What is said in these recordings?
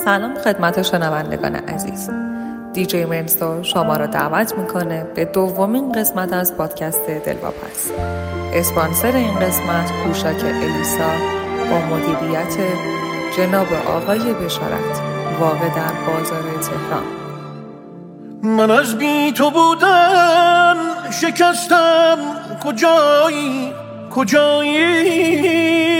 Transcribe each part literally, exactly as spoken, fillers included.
سلام خدمت شنوندگان عزیز. دیجی منصور شما را دعوت میکنه به دومین قسمت از پادکست دلواپس. اسپانسر این قسمت پوشاک الیسا با مدیریت جناب آقای بشارت، واقع در بازار تهران. من از بی تو بودن شکستم، کجایی کجایی؟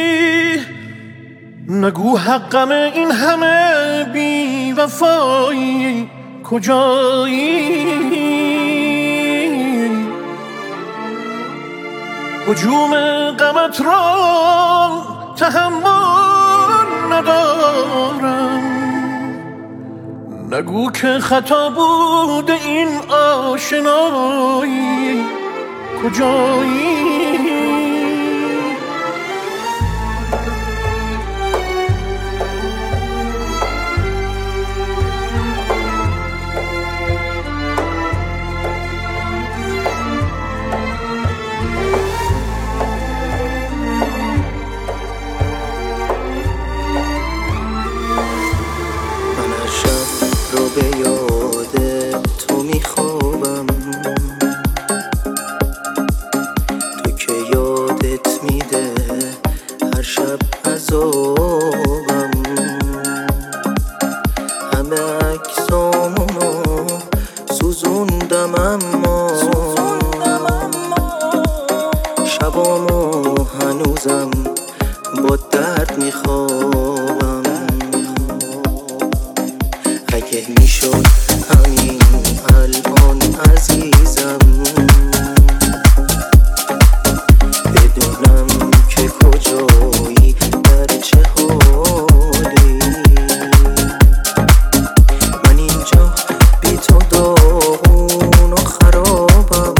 نگو حقم این همه بی وفایی، کجایی؟ هجوم غمت را تحمل ندارم، نگو که خطا بود این آشنایی، کجایی؟ به یاد تو میخوابم، تو که یادت میده هر شب عذابم. همه عکسامونو سوزوندم اما شبامو هنوزم با درد میخوابم. اگه میشد همین الان عزیزم بدونم که کجایی، در چه حالی. من اینجا بی تو داغون و خرابم،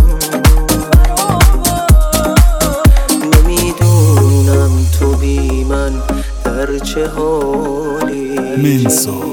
نمیدونم تو بی من در چه حالی. منصور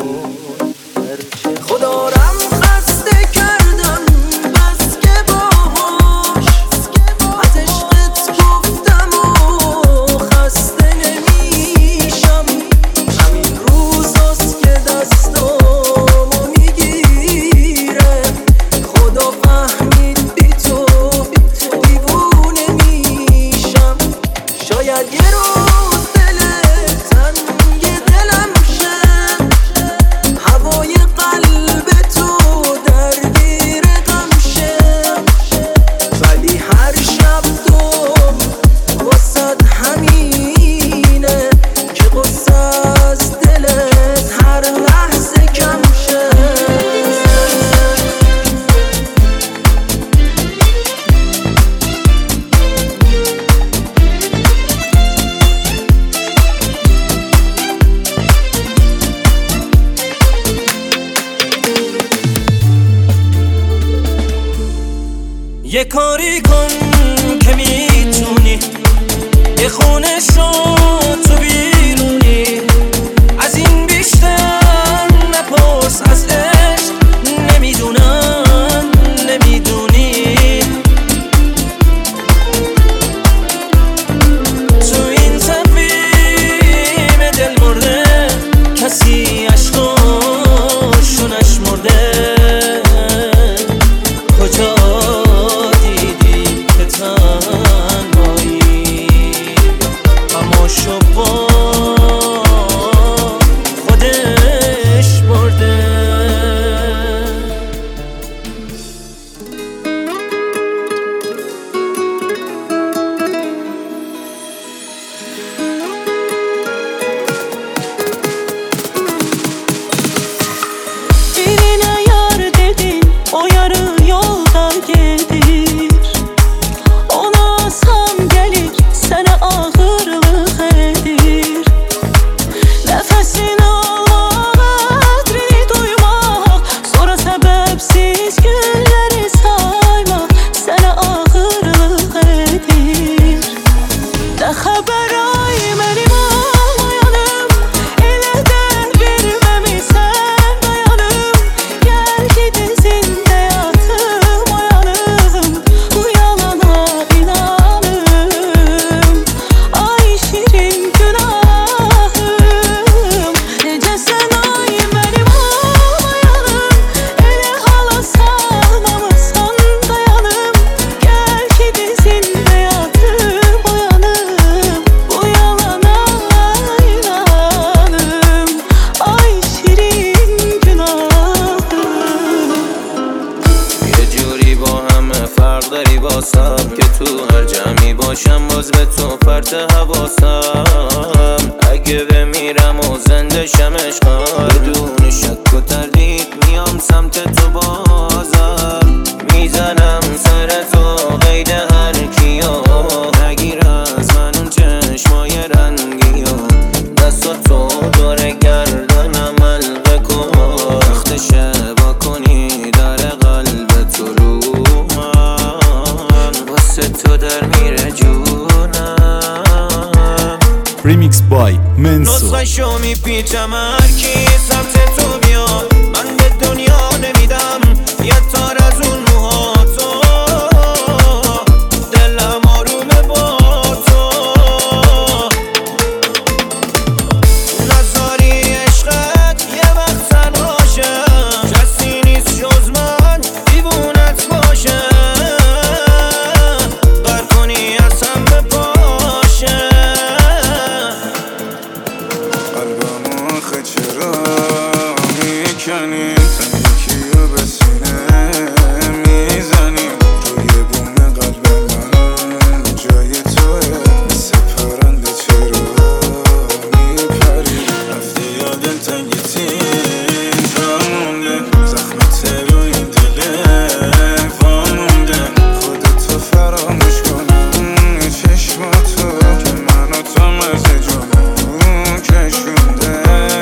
یه کاری کن که میتونی، یه خونه شو تو بیرونی، از این بیشتر نپرس از عشق، نمیدونم نمیدونی. تو این تقویم دل مرده کسی عشقاشو نشمرده. کجا پرت حواسم، اگه بمیرم و زنده شم عشقم، بدون شک و تردید میام سمت تو بازم، میزنم سر تو قید هر کیو، نگیر از من اون چشمای رنگیو، دست تو دور گردنم حلقه کن، وقت شبا کنی در قلب تو رو من، واسه تو در میره جونم. ریمیکس بای منسو. نسخه‌شو میپیچم هر کی سمت تو بیاد، من به دنیا نمیدم یه تار از اون موهاتو، دلم آرومه با تو، نذاری عشقت یه وقت تنهاشم، کسی نیست جز من دیوونت باشه، قر کنی اصلا به پاشه، قلبم آخه چرا میکنی، تنکیو به سینه میزنی، روی بوم قلب من جای توه، مثل پرنده چرا میپری، رفتی یا دل تنگی تینجا مونده، زخمت رو این دله وامونده، خودتو فراموش کنم چشماتو که منو تو مرز جنون کشونده،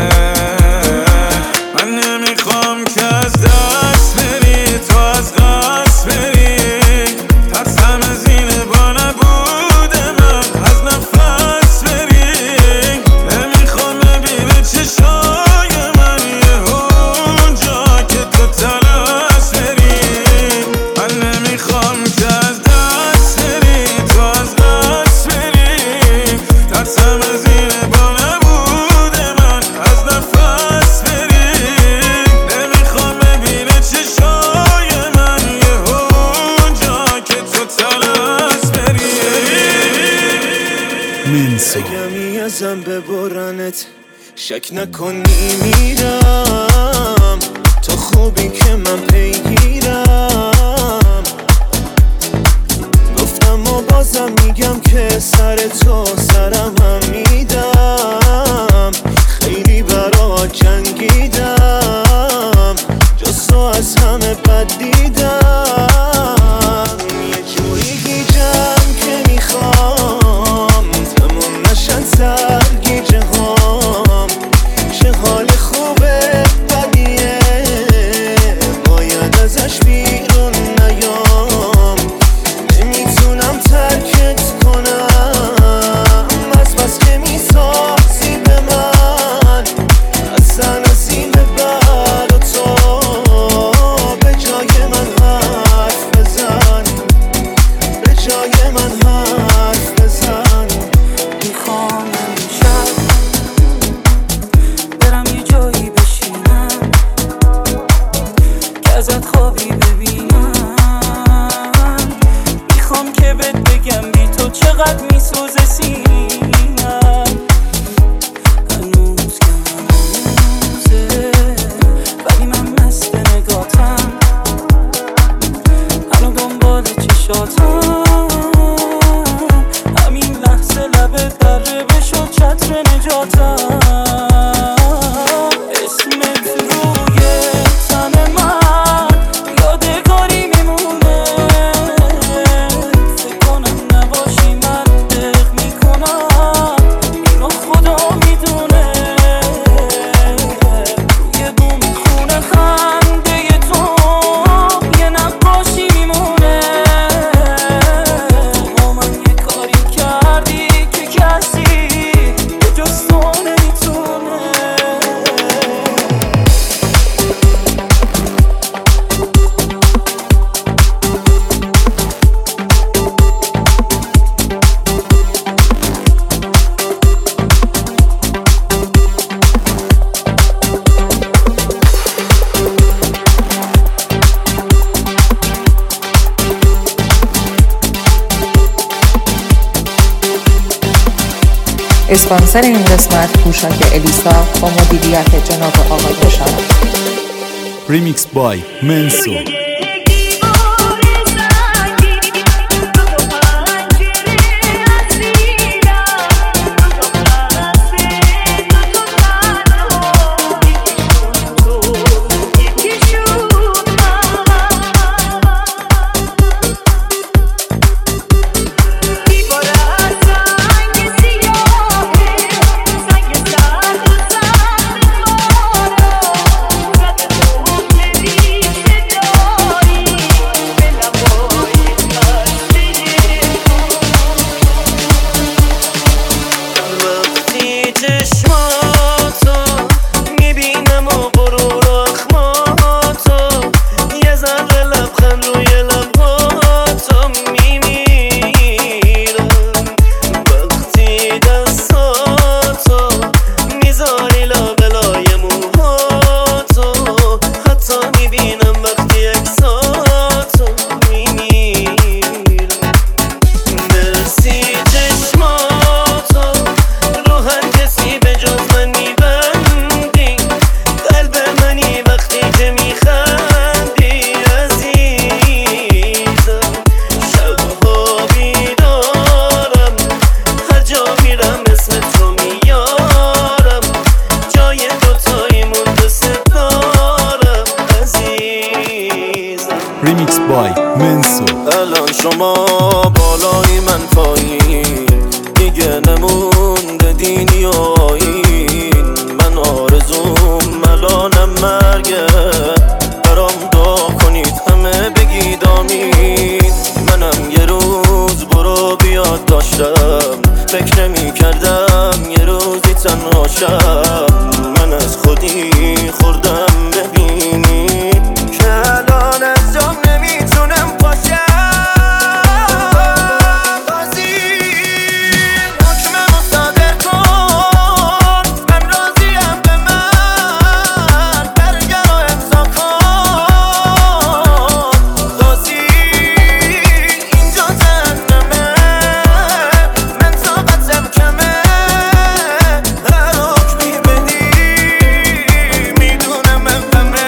من نمیخوام که از دست بری، تو از قصد بری، ترسم از اینه با نبود من از نفس بری، نمیخوام ببینه چشای من یه اونجا که تو تلس بری، من نمیخوام که از دست بری، تو از قصد بری، ترسم از اینه با نبود من از نفس بری، نمیخوام ببینه چشای من یه اونجا که تو تلس بری. منسو. اگه میازم ببرنت شک نکنی میرم، تو خوبی که من پیگیرم، گفتم و بازم میگم که سر تو سرم هم میدم، خیلی برا جنگیدم، جز تو از همه بد دیدم، یه جوری گیجم که میخوام تموم نشن سرگیجه هام، چه حال خوبه بدیه باید ازش بیرون نیام، نمیتونم ترکت کنم از بس که میسازی به من، اصلا از این به بعد و تو به جای من حرف بزن، به جای من حرف بزن. میخوام امشب برم یه جایی بشینم که ازت خوابی ببینم، میخوام که بهت بگم بی تو چقدر میسوزه سینم، هنوز که هنوزه ولی من مست نگاتم، هنو دنبال چشاتم، همین لحظه لبت دره بشد چتر نجاتم، اسمت روی تن من یادگاری میمونه، فکر کنم نباشی من دق میکنم، اینو خدا میدونه، روی بوم خونه خنده تو یه نقاشی میمونه، تو با من یه کاری کردی که کسی به جز تو نمیتونه. اسپانسر این قسمت پوشاک الیسا با مدیریت جناب آقای بشارت. ریمیکس بای منسو. دیوار زنگی تو پنجره از دیدم منسو. الان شما بالایی من پایین، دیگه نمونده دینی و آیین. من آرزوم الانم مرگه، برام دعا کنید همه بگید آمین. منم یه روز برو بیاد داشتم، فکر نمی کردم یه روزی تنها شم. من از خودی خوردم ببینی که الان از جام نمیتونم پاشم. قاضی حکممو صادر کن، من راضیم به من برگر و امضا کن. قاضی اینجا جهنمه، من طاقتم کمه، هر حکمی بدی میدونم من غمه.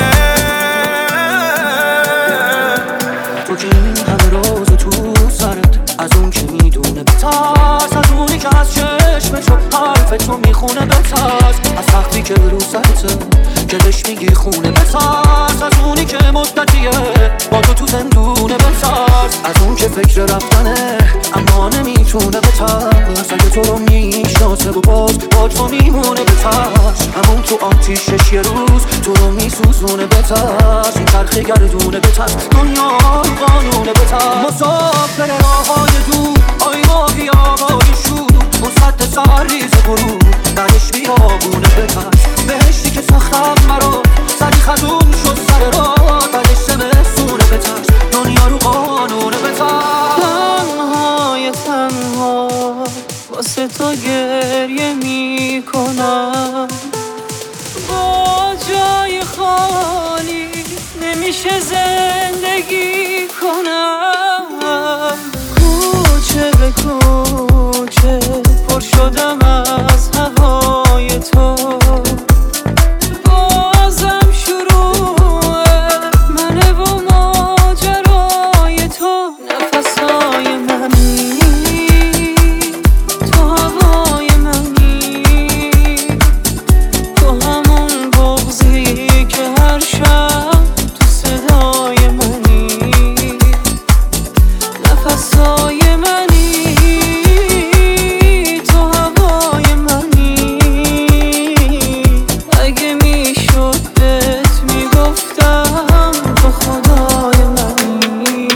تو که این همه روز تو سرت، از اون که میدونه بترس، از اونی که از چشم تو حرف تو میخونه بترس، از وقتی که رو سرته که دش میگی خونه بترس، از اونی که مدتیه با تو تو زندونه بترس، از اون که فکر رفتنه اما نمیتونه بترس، اگه تو رو میشناسه و باز با تو میمونه بترس، همون تو آتیشش یه روز تو رو میسوزونه بترس، این چرخه گردونه بترس، دنیا قانونه بترس. مسافر راههای دور، آی ماهی آقای شور، اون سد سرریز غرور، درش بیابونه بترس، بهشتی که ساختم مرا سری خدوم شد سر راه، درش زمستونه بترس، دنیا رو قانونه بترس. تنهای تنها واسه تو گریه میکنم، با جای خالی نمیشه زندگی کنم، کوچه به کوچه پر شدم از هوای تو، بازم شروعه منه و ماجرای تو، نفسای منی تو، هوای منی تو، همون بغضی که هر شب تو صدای منی، نفسای منی تو، هوای منی. اگه میشد بهت میگفتم تو خدای منی.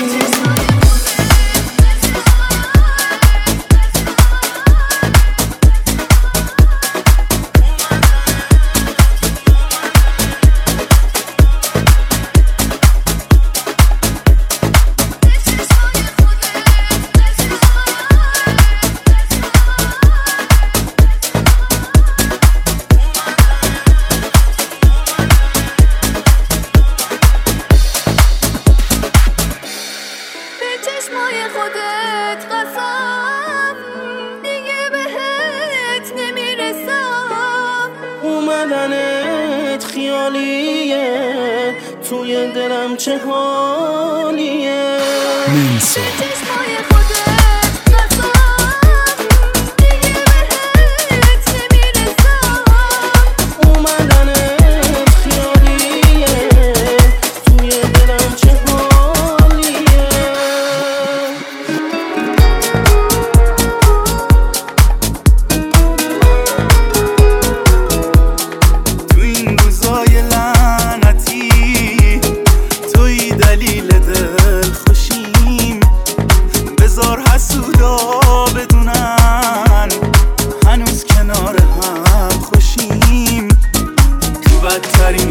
به چشمای خودت قسم، دیگه بهت نمیرسم. اومدنت خیالیه، توی دلم چه حالیه. منسو. به چشمای خودت قسم، دیگه بهت نمیرسم. اومدنت خیالیه، توی دلم چه حالیه. تو این روزای لعنتی توی دلیل دل خوشیم، بذار حسودا بدونن هنوز کنار هم خوشیم. تو بدترین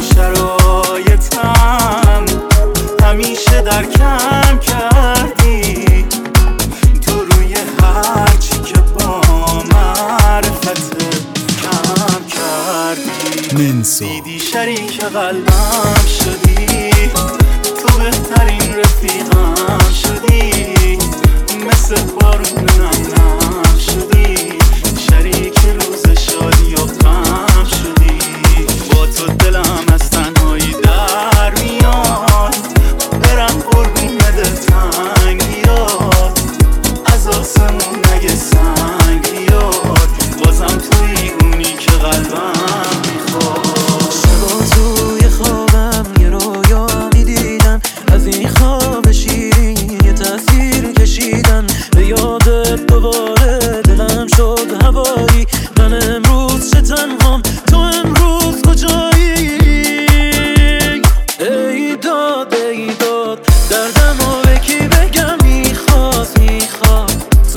شرایطم همیشه درکم کردی، تو روی هرچی که با معرفت کم کردی. منسو. دیدی شریک قلبم شدی، تو بهترین رفیقم شدی، مثل بارون نم نم شدی، شریک روز شادی و غم شدی. با تو دلم از تنهایی در میاد، برم قربون بده تنگ بیاد، از آسمون نگه سنگ بیاد، بازم توی اونی که قلبم میخواد. شبا توی خوابم یه رویا میدیدم، از این خواب شیر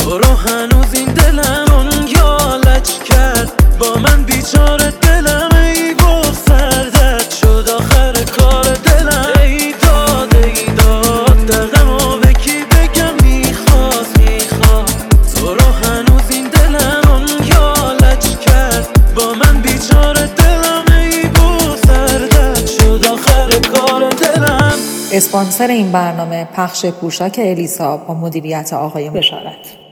تو رو هنوز این دلم اون یالج کرد با من بیچاره دلم ای بغ سردت شد آخر کار دلم ای داد ای داد دقمو به کی بگم میخواست میخواست تو رو هنوز این دلم اون یالج کرد با من بیچاره دلم ای بغ سردت شد آخر کار دلم. اسپانسر این برنامه پخش پوشاک الیسا با مدیریت آقای بشارت.